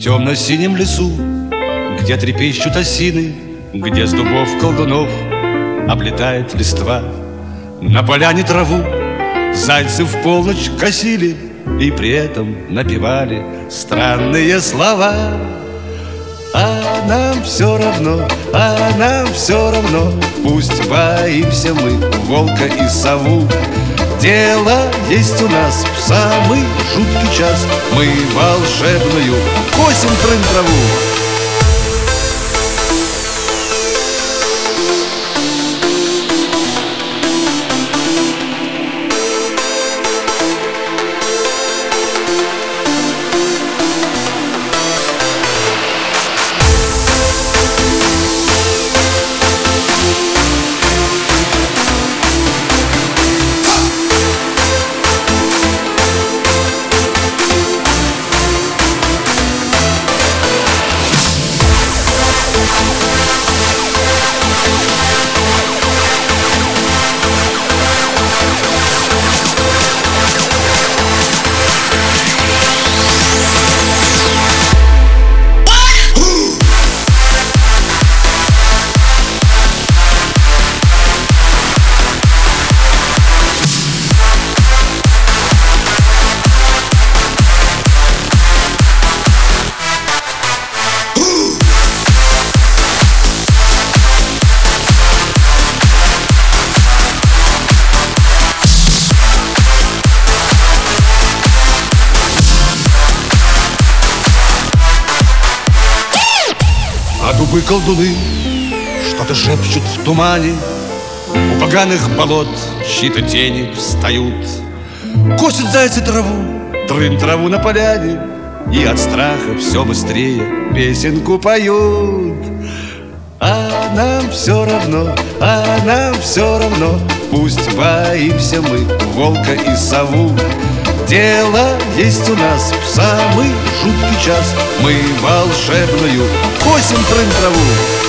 темно-синем лесу, где трепещут осины, где с дубов колдунов облетает листва. На поляне траву зайцы в полночь косили и при этом напевали странные слова. А нам все равно, а нам все равно, пусть боимся мы волка и сову. Дело есть у нас в самый жуткий час, мы волшебную косим трын-траву. А дубы-колдуны что-то шепчут в тумане, у поганых болот чьи-то тени встают. Косят зайцы траву, трын-траву на поляне, и от страха все быстрее песенку поют. А нам все равно, а нам все равно, пусть боимся мы волка и сову. Дело есть у нас в самый жуткий час, мы волшебную косим трын-траву.